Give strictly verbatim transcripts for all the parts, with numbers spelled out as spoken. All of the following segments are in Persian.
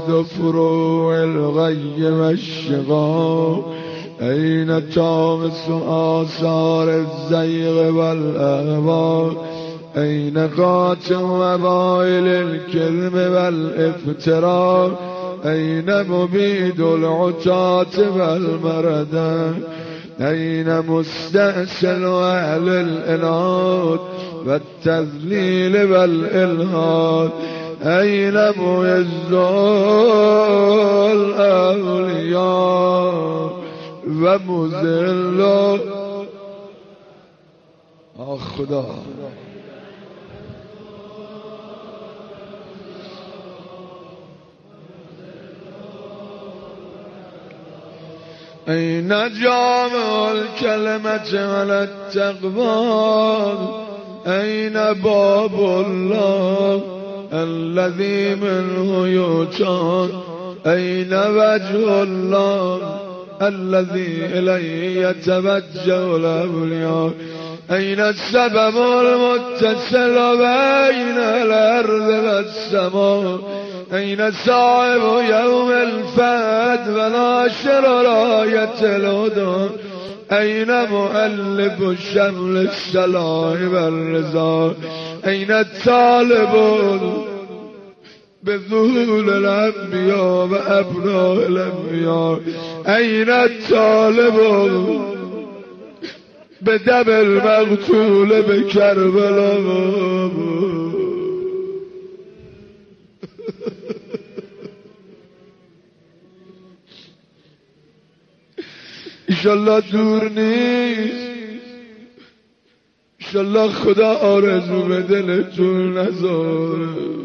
مقاصد فروع الغي والشقاق أين طامس آثار الزيغ والأهواء أين قاتل وبائل الكلم والافتراء أين مبيد العتاة والمردة أين مستأصل أهل الإناد والتذليل والإلحاد أين معز الأولياء ومذل آه خدا أين جامع الكلمة على التقوى أين باب الله الذي منه يوتان أين وجه الله الذي إليه يتوجه الأولياء أين السبب المتصل بين الأرض والسماء أين صاحب يوم الفاد وناشر راية الهدى أين مؤلف شمل الصلاح والرضا أين الطالب بذهول الأنبياء وأبناء الأنبياء أين الطالب بدم المقتول بكربلاء انشالله دور نیست انشالله خدا آرزو به دلتون نذاره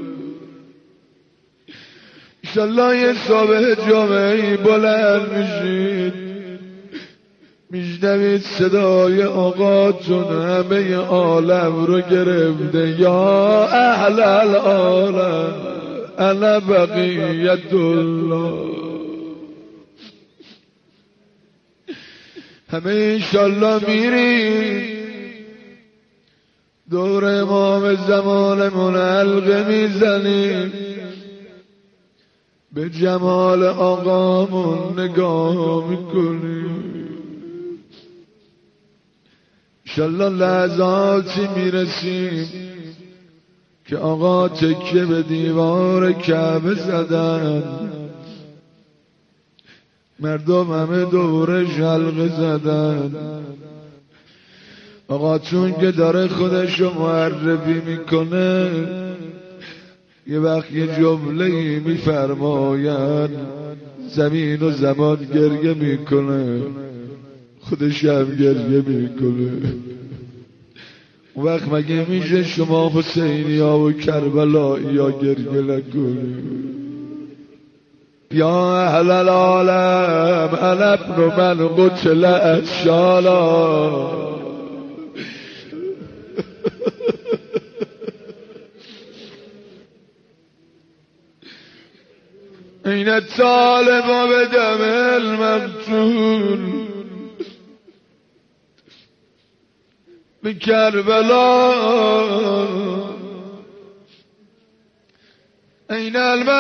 انشالله یه صبح جامعه‌ای بلند میشید میشنوید صدای آقاتون همه عالم رو گرفته یا اهل العالم انا بقیت الله همه انشالله میریم دور امام زمانمون حلقه میزنیم به جمال آقامون نگاه میکنیم انشالله لحظاتی میرسیم که آقا تکیه به دیوار کعبه زدن مردم همه دورش حلقه زدن آقا چون که داره خودشو معرفی میکنه یه وقت یه جمله میفرماید زمین و زمان گریه میکنه خودش هم گریه میکنه اون وقت مگه میشه شما حسینی ها و کربلایی ها گریه نکنید یا اهل العالم انا ابن من قتل اشالا این الطالب بدم المقتول بكربلاء أين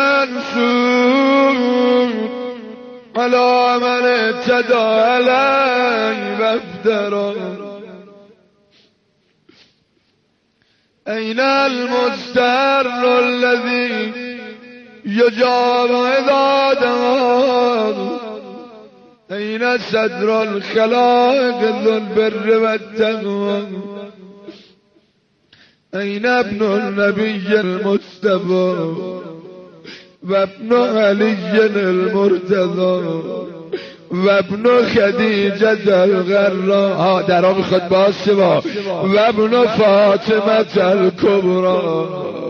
المنصور على من اعتدى عليه وافترى أين المستر الذي يجاب عباده أين صدر الخلائق ذو البر والتقوى أين ابن النبي المصطفى وابن علي المرتضى وابن خديجة الغراء درا میخواد باز شما وابن فاطمة الكبرى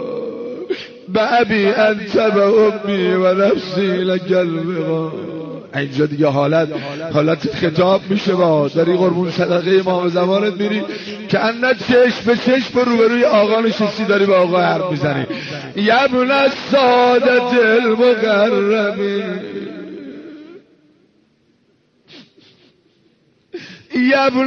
بأبي أنت وأمي ونفسي لك البغى اینجا دیگه حالت حالت خطاب میشه با داری قربون صدقه امام زمانت میری که انت چشم به چشم روبروی آقا نشستی داری به آقا حرف میزنی یبن السادت المقربین یبن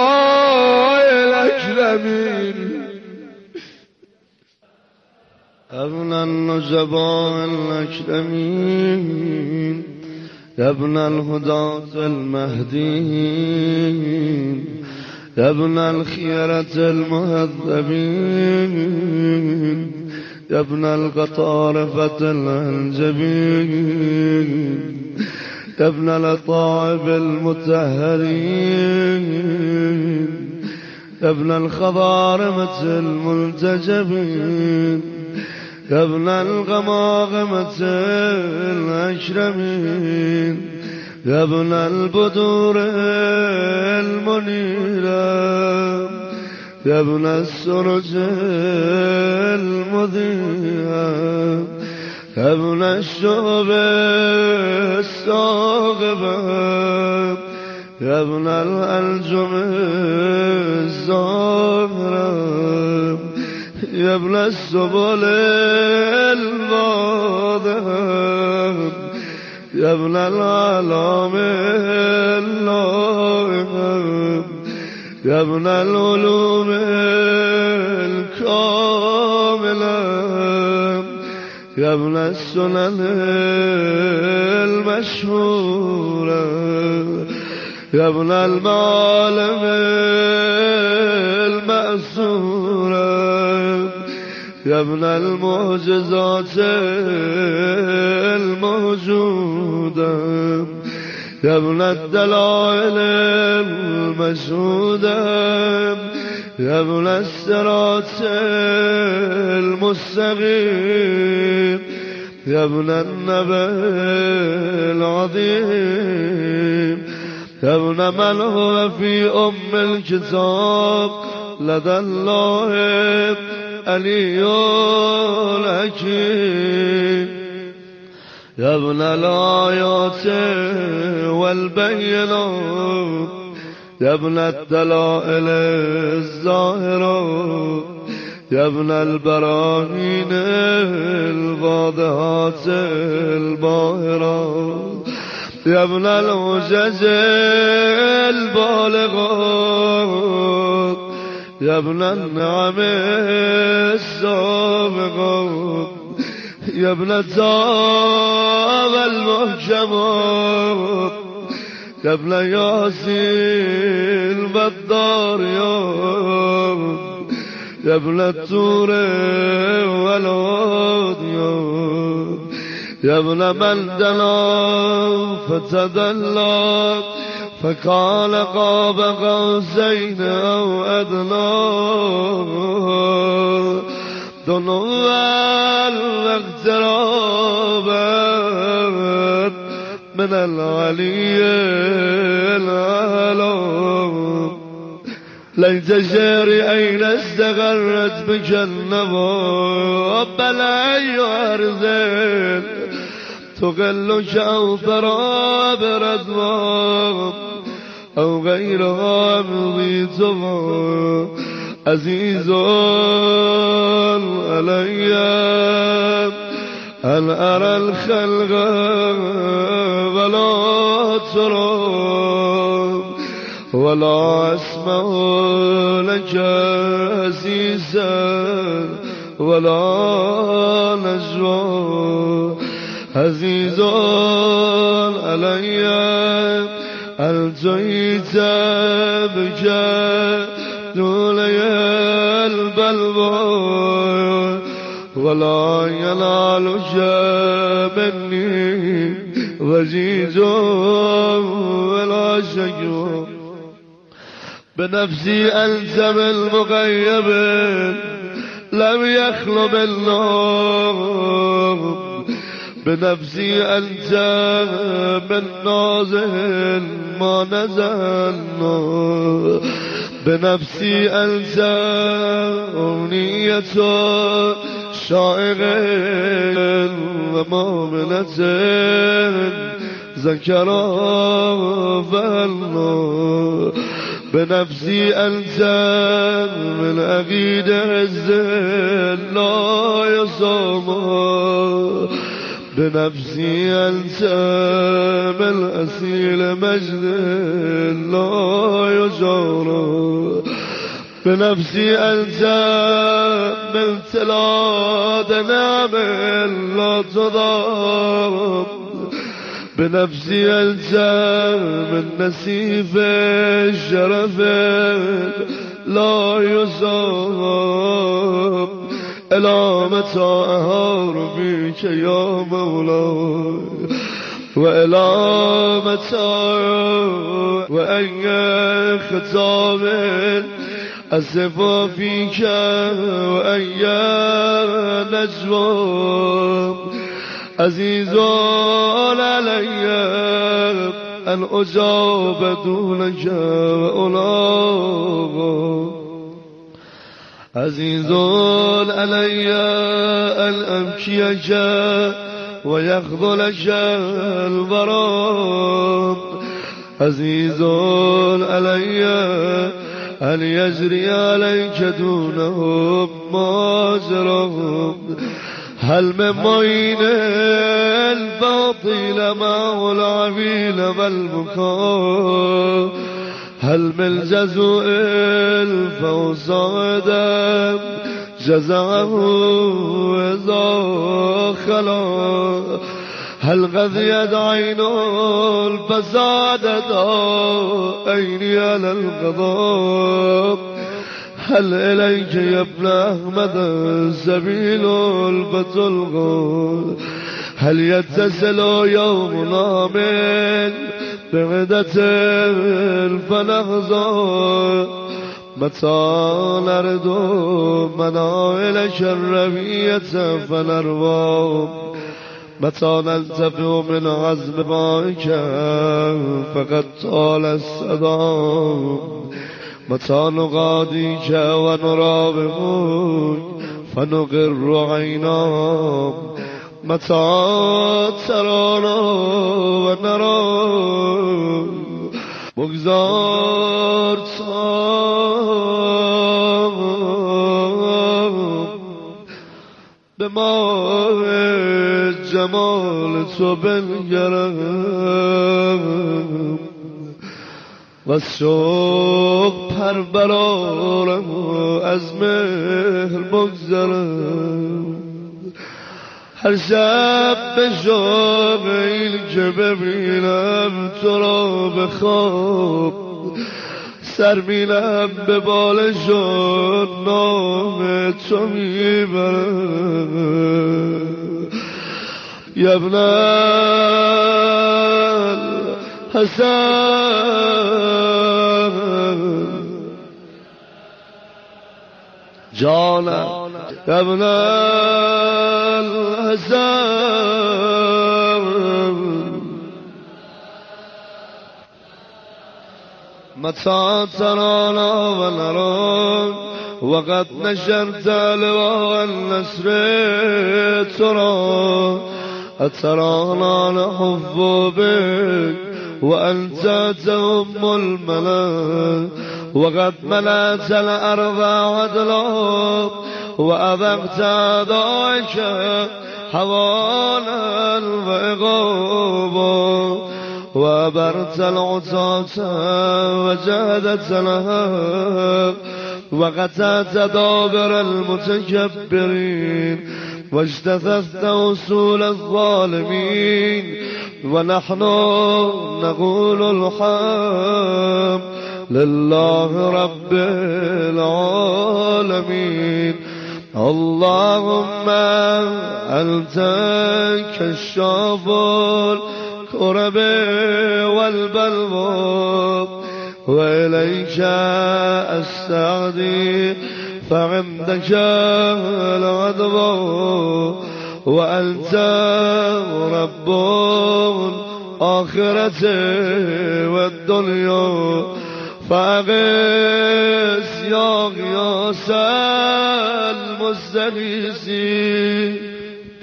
الجبال الاکرمین ابن النجباء الأكرمين يا ابن الهداة المهديين يا ابن الخيرة المهذبين يا ابن القطارفة الأنجبين يا ابن الأطاعب المتهرين يا ابن الخضارمة الملتجبين يا ابن الغماغمة الأشرمين يا ابن البدور المنيرة يا ابن السرج المذيعة يا ابن الشعب الصاغبة يا ابن الألجم الزهرة يا ابن السبل الواضحة يا ابن العالم اللائحة يا ابن العلوم الكاملة يا ابن السنن المشهورة يا ابن المعالم المأسورة يا ابن المعجزات الموجودة يا ابن الدلائل المشهودة يا ابن الصراط المستقيم يا ابن النبأ العظيم يا ابن من هو في أم الكتاب لدى الله علي الحكيم يا ابن الآيات والبينات يا ابن الدلائل الظاهرة يا ابن البراهين الواضحات الباهرة يا ابن العجز البالغات يا ابن النعم السابقات يا ابن التاب المحكمات يا ابن ياسين والضاريات يا ابن التور والعاديات يا ابن من دنا فتدلى فقال قاب قوسين أو أدنى دنوا واقترابا من العلي الأعلى ليت شعري أين استغرت بك النبى بلا يرزل تقل شوفرا بردوى أو غيرها مضيتها عزيز علي أن أرى الخلق ولا ترى ولا أسمع لك عزيزا ولا نجوى عزيز علي ألجيت بك دولي البلوى ولا ينالك مني وجيز ولا شكوى بنفسي أنت بالمغيب لم يخلو بالنار بنفسي أنت من نازل ما نزل بنفسي أنت أمنية شائغ ومؤمنة ذكرى فالله بنفسي أنت من أغيد الزل لا يصوم بنفسي أنت من أسيل مجد لا يجار بنفسي ألزم من تلاد نعم لا تضام بنفسي ألزم من نسيف الشرف لا يصاب إلى متى أهار بك يا مولاي وإلى متى وأي خطاب أسف فيك وأي نجوى عزيز علي أن أجاب دونك وأولاه عزيز علي أن أبكيك ويخذلك البراء عزيز علي أن يجري عليك دونهم ماجرهم هل من معين الباطل معه العبيل والبكاء هل من جزء الفوصادا جزعه إذا خلا هل غذيت عين الفساد عيني على القضاء هل إليك يا ابن أحمد سبيل البتلغ هل يتصل يومنا من بغدة فنخزى متى نرد منائلك الربية فنروى متى نلتفع من عزم بائك فقد طال الصدام متى نغاديك ونرابمك فنقر عينا متى ترانا ونرى بگذار به ماه جمال تو بنگرم و شوق پر برارم از مهر بگذرم هر شب به شوق این که ببینم تو را به خواب سر میلم به بالشون نام تو میبرم یا ابن الحسن جانم یا ابن الحسن متى ترانا ونراك وقد نشرت لواء النصر ترى أترانا نحب بك وأنت تهم الملك وقد ملأت الأرض عدلا وأذقت أعدائك حوانا وإغابا وأبرت العصاة وجهدت الهاب وقطعت دابر المتكبرين واجتثثت وصول الظالمين ونحن نقول الحمد لله رب العالمين اللهم أنت كشاف الكرب والبلوى وإليك أستعدي فعندك العدوى وأنت رب الآخرة والدنيا فأغث يا غياث المستغيثين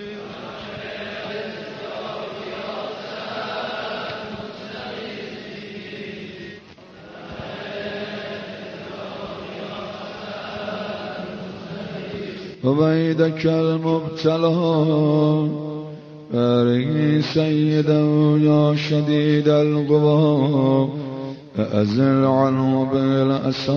وبيدك المبتلى بارك سيدا يا شديد القوى أزل عنه بالأسى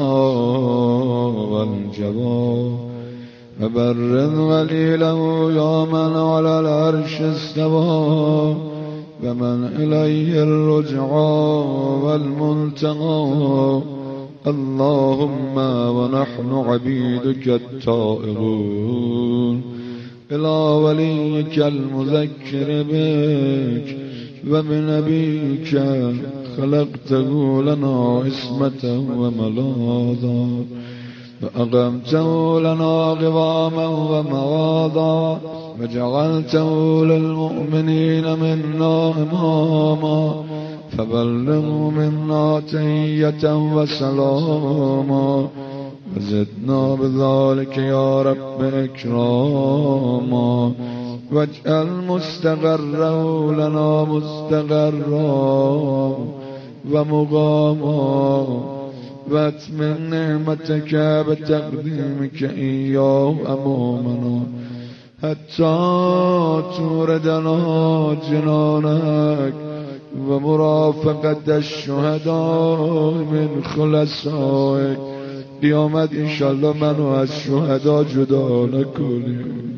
والجوى فبرد غليله يا من على العرش استوى ومن إليه الرجعى والمنتهى اللهم ونحن عبيدك التائبون إلى وليك المذكر بك وبنبيك خلقته لنا اسمة وملاذا وأقمته لنا قواما ومواضا وجعلته للمؤمنين منا إماما فبلغوا منا تحية وسلاما وزدنا بذلك يا رب إكراما واجعل مستقره لنا مستقرا ومقاما واتمم نعمتك بتقديمك إياه أمامنا حتى توردنا جنانك ومرافقة الشهداء من خلصائك قیامت انشالله منو از شهدا جدا نکنی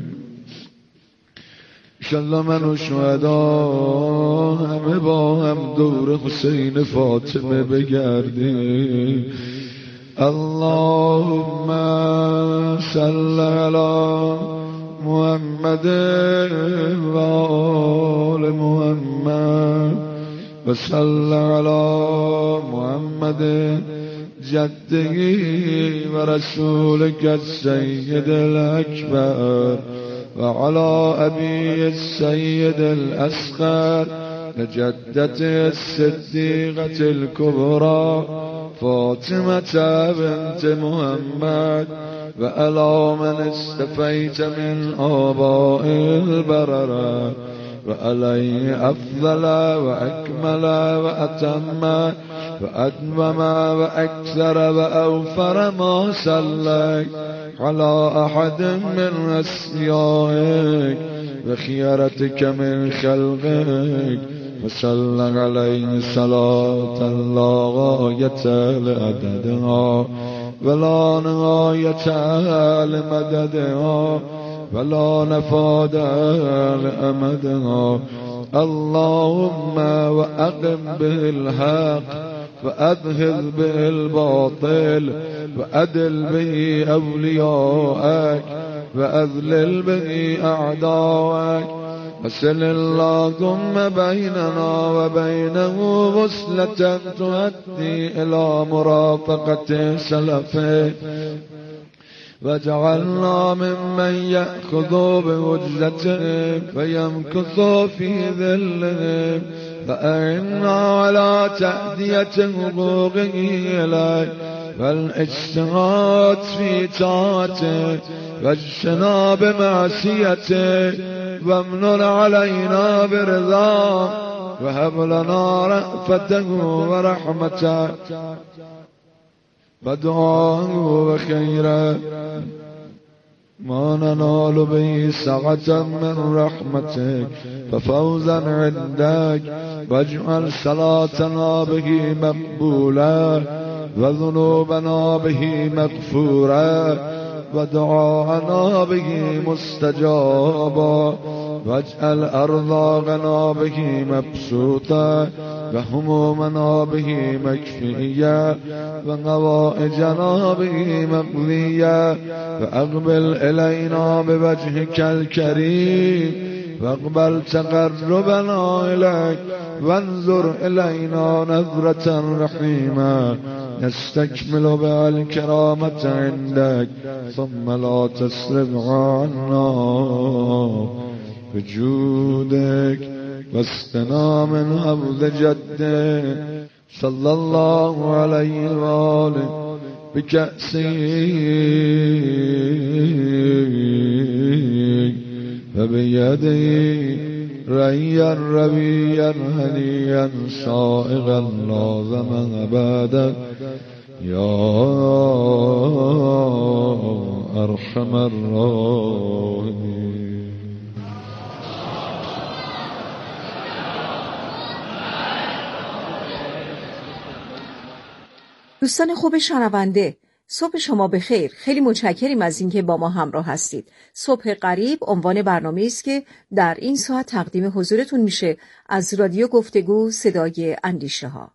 انشالله منو شهدا همه با هم دور حسین فاطمه بگردیم اللهم صل علی محمد و آل محمد و صل علی محمد جده و رسولك السيد الأكبر وعلى أبي السيد الأصغر لجدته الصديقة الكبرى فاطمة بنت محمد وعلى من استفيت من آباء البررة وعليه أفضل وأكمل وأتم وأدمم وأكثر وأوفر ما صليت على أحد من أسيائك وخيرتك من خلقك وصلى عليه صلاة لا غاية لعددها ولا نهاية لمددها ولا نفاد لأمدها اللهم وأقم به الحق وأذهب به الباطل وأدل به أولياءك وأذلل به أعداءك وسل اللهم بيننا وبينه وصلة تؤدي إلى مرافقة سلفه وجعلنا ممن يأخذ بوجزته ويمكث في ذله فأعنا على تأدية حقوقه إليه والاجتهاد في طاعته واجتناب معصيته وامنن علينا برضاه وهب لنا رأفته ورحمته ودعاه وخيرا ما ننال به سعة من رحمتك ففوزا عندك واجعل صلاتنا به مقبولا وذنوبنا به مغفورا ودعاءنا به مستجابا واجعل أرزاقنا به مبسوطا وهمومنا به مكفيا وغوائجنا به مقضيا فأقبل إلينا بوجهك الكريم واقبل تقربنا إليك وانظر إلينا نظرة رحيمة نستكمل بها الكرامة عندك ثم لا تصرف عنا بجودك واستنا من حفظ جدك صلى الله عليه وآله بكأسه فبيده ريا ربيا هنيا صائغا لازما أبدا يا أرحم الراحمين. دوستان خوب شنونده، صبح شما بخیر. خیلی متشکریم از اینکه با ما همراه هستید. صبح غریب عنوان برنامه‌ای است که در این ساعت تقدیم حضورتون میشه از رادیو گفتگو صدای اندیشه ها.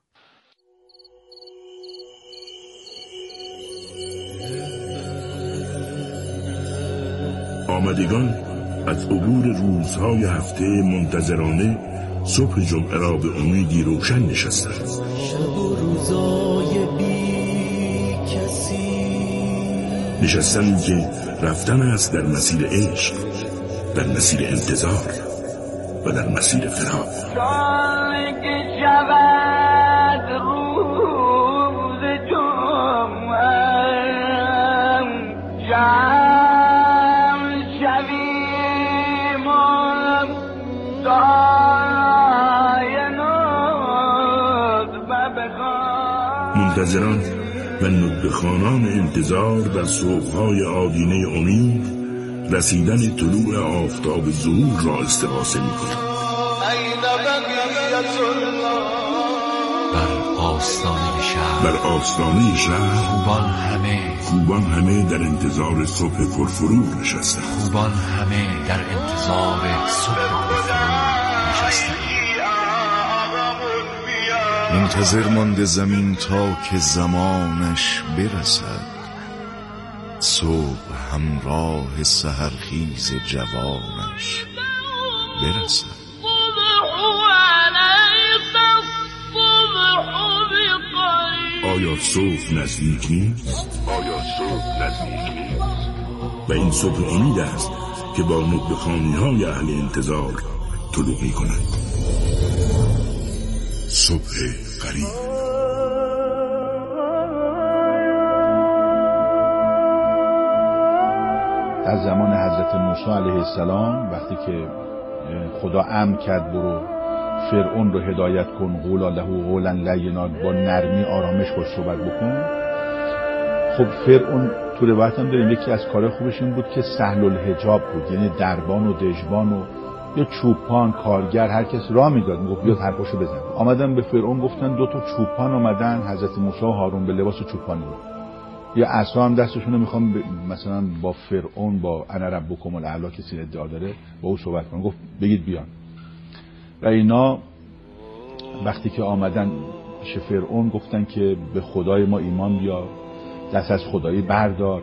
آمدگان از عبور روزهای هفته منتظرانه صبح جمعه را به امیدی روشن نشستند. شب و روزای بی کسی نشستند که رفتن است در مسیر عشق، در مسیر انتظار و در مسیر فراق. سال که شود روز جمعه جمع شویم و داینات و بخواه. منتظران و ندبخانان انتظار در صبح‌های آدینه امید رسیدن طلوع آفتاب ظهور را استقاسه می‌کنند. بر آستانه شهر بر آستانه شهر خوبان همه خوبان همه در انتظار صبح پرفروغ نشستند. خوبان همه در انتظار صبح پرفروغ نشستند. منتظر مانده زمین تا که زمانش برسد، صبح همراه سحرخیز جوانش برسد. آیا صبح نزدیک نیست؟ آیا صبح نزدیک نیست؟ و این صبح امید است که با ندبخانی‌های اهل انتظار طلوع می‌کند. صبح غریب. در زمان حضرت موسی علیه السلام وقتی که خدا امر کرد برو فرعون رو هدایت کن، قولا له قولا لینا، با نرمی آرامش باش صحبت بکن. خب فرعون تو روایت هم داریم یکی از کارهای خوبش این بود که سهل الحجاب بود، یعنی دربان و دژبان و یا چوپان کارگر هر کس راه میداد، میگفت بیاد حرفاشو بزن. آمدن به فرعون گفتن دو تا چوپان اومدن، حضرت موسی و هارون به لباس چوپانی بود، یا عصا هم دستشون رو میخوام ب... مثلا با فرعون با انا ربکم الاعلی کسی ادعا داره با او صحبت کنن. گفت بگید بیان. و اینا وقتی که آمدن پیش فرعون گفتن که به خدای ما ایمان بیار، دست از خدایی بردار.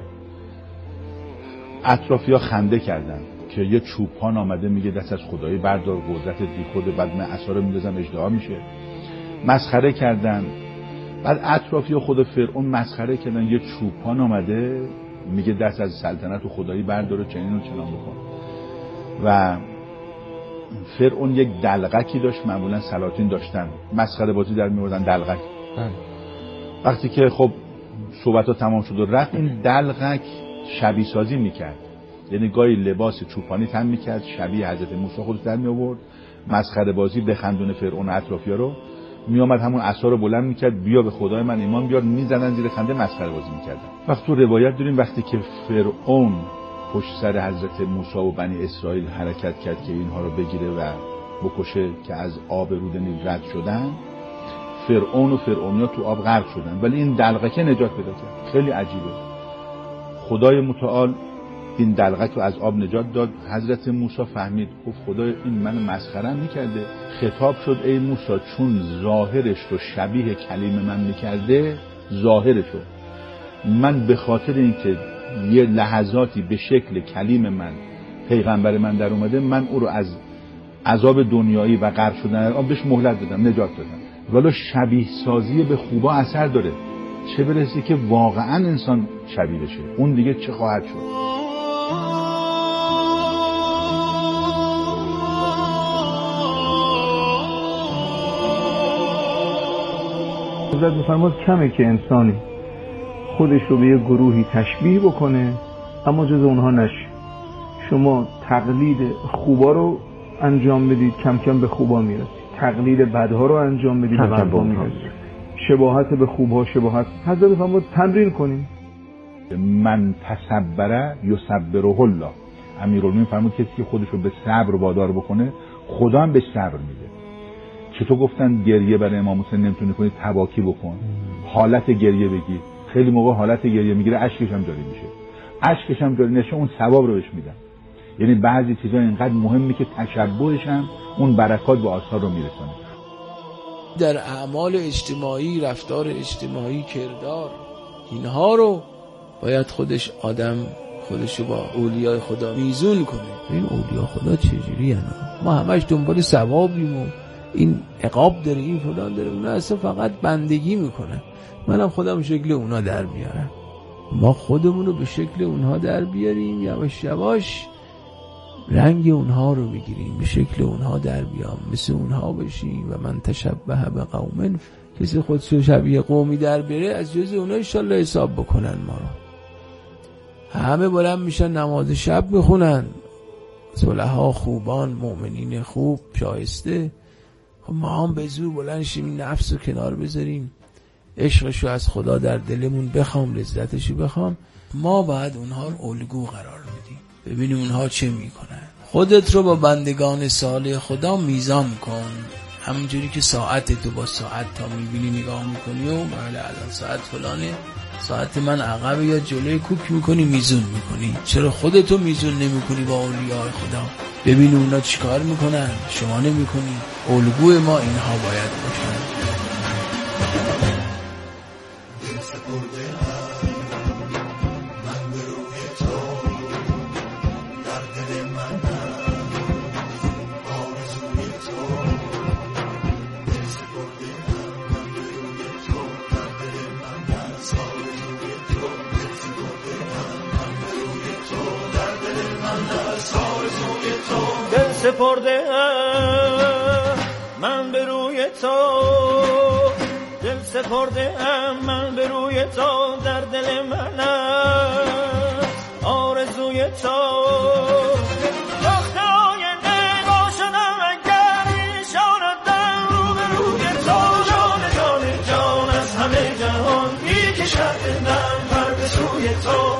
اطرافیا خنده کردن که یه چوپان آمده میگه دست از خدایی بردار، قدرت بی خود، بعد من عصا رو میندازم اژدها میشه. مسخره کردن. بعد اطرافیا خود فرعون مسخره کردن، یه چوپان آمده میگه دست از سلطنت و خدایی بردار و چنین و چنان بکن. و فرعون یک دلغکی داشت، معمولا سلاطین داشتن مسخره بازی در میوردن دلغک. وقتی که خب صحبت ها تمام شد و رفت، این دلغک شبیه سازی میکرد، یعنی گاهی لباس چوپانی تن میکرد شبیه حضرت موسی خودش در میآورد، مسخره بازی بخندونه فرعون اطرافیا رو، میامد همون عصا رو بلند میکرد بیا به خدای من ایمان بیار، میزدن زیر خنده مسخره بازی میکردن. وقتی تو روایت داریم وقتی که فرعون پشت سر حضرت موسی و بنی اسرائیل حرکت کرد که اینها رو بگیره و بکشه که از آب رود نیل رد شدن، فرعون و فرعونیا تو آب غرق شدن، ولی این دلغکه نجات پیدا کرد. خیلی عجیبه. خدای متعال این دلغک رو از آب نجات داد. حضرت موسی فهمید، گفت خدای این منو مسخره میکرده. خطاب شد ای موسی چون ظاهرش رو شبیه کلیم من میکرده، ظاهرشو من به خاطر اینکه یه لحظاتی به شکل کلیم من پیغمبر من در اومده، من او رو از عذاب دنیایی و غرق شدن آب بهش مهلت دادم، نجات دادم. ولی شبیه سازی به خوبا اثر داره، چه برسه که واقعا انسان شبیه بشه، اون دیگه چه خواهد شد. حضرت می‌فرماد کمه که انسانی خودش رو به یه گروهی تشبیه بکنه اما جز اونها نشه. شما تقلید خوبا رو انجام بدید، کم کم به خوبا میرسید. تقلید بدها رو انجام بدید، به بدها میرسید. شباهت به خوبها شباهت. حضرت می‌فرماد تمرین کنیم. من تصبره یصبره الله. امیرالمومنین فرمود کسی که خودش رو به صبر وادار بکنه خدا هم به صبر میده. چطور گفتن گریه برای امام حسین نمیتونی کنی، تباکی بکن. حالت گریه بگیر. خیلی موقع حالت گریه میگیره اشکش هم جاری میشه، اشکش هم جاری نشه اون ثواب رو بهش میدن. یعنی بعضی چیزا اینقدر مهمه که تشبعش هم اون برکات و آثار رو میرسونه. در اعمال اجتماعی، رفتار اجتماعی، کردار، اینها رو باید خودش آدم خودشو با اولیای خدا میزون کنه. این اولیا خدا چجوری هستن؟ ما همش دنبال ثوابیم و این عقاب داره، این فلان داره، اونا اصلا فقط بندگی میکنن. منم خودم شکل اونا در بیارم. ما خودمونو به شکل اونها در بیاریم، یواش یواش رنگ اونها رو بگیریم، به شکل اونها در بیام، مثل اونها بشیم. و من تشبه به قوم، کسی خودشو شبیه قومی در بیاره از جز اونها انشالله حساب بکنن ما رو. همه بلند میشن نماز شب میخونن، صلحا، خوبان، مؤمنین خوب، شایسته. خب ما هم به زور بلند شیم نفس رو کنار بذاریم، عشقشو از خدا در دلمون بخوام، لذتشو بخوام. ما باید اونها رو الگو قرار بدیم، ببینیم اونها چه میکنن. خودت رو با بندگان صالح خدا میزان کن، همونجوری که ساعت تو با ساعت تا میبینی نگاه میکنی و بله الان ساعت فلانه، ساعت من عقب یا جلوی کوک میکنی، میزون میکنی. چرا خودتو میزون نمیکنی با اولیاء خدا؟ ببین اونا چیکار میکنن، شما نمیکنی. الگوی ما اینها باید باشن. سپرده من به روی تو، دل سپرده من به روی تو، در دل من است آرزوی تو. وقت آینده باشدم اگر میشاندم رو به روی تو، جان جان جان از همه جهان میکشد دلم پر به سوی تو.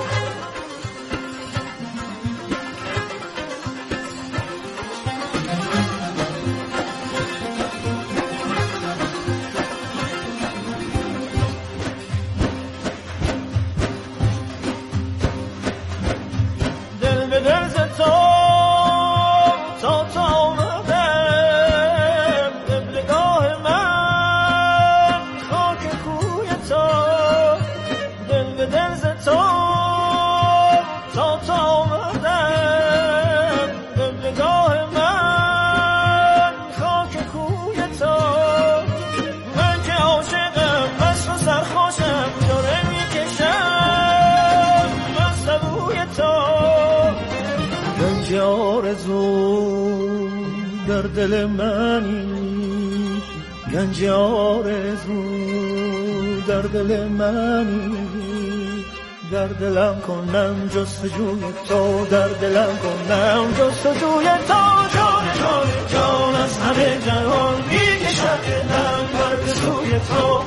آرزو در دل منی، گنج آرزو در دل منی، در دلم کنم جستجوی تو، در دلم کنم جستجوی تو. جان جان جان از همه جهان میکشد دلم پر به سوی تو.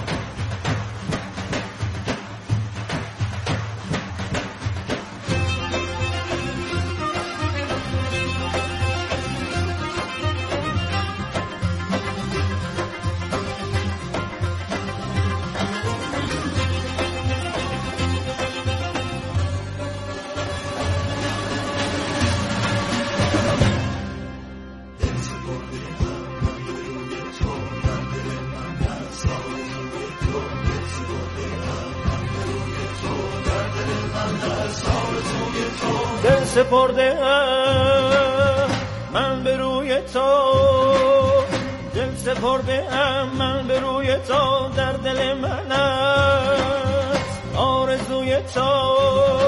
دل سپرده من به روی تو، دل سپرده من به روی تو، در دل من است آرزوی تو.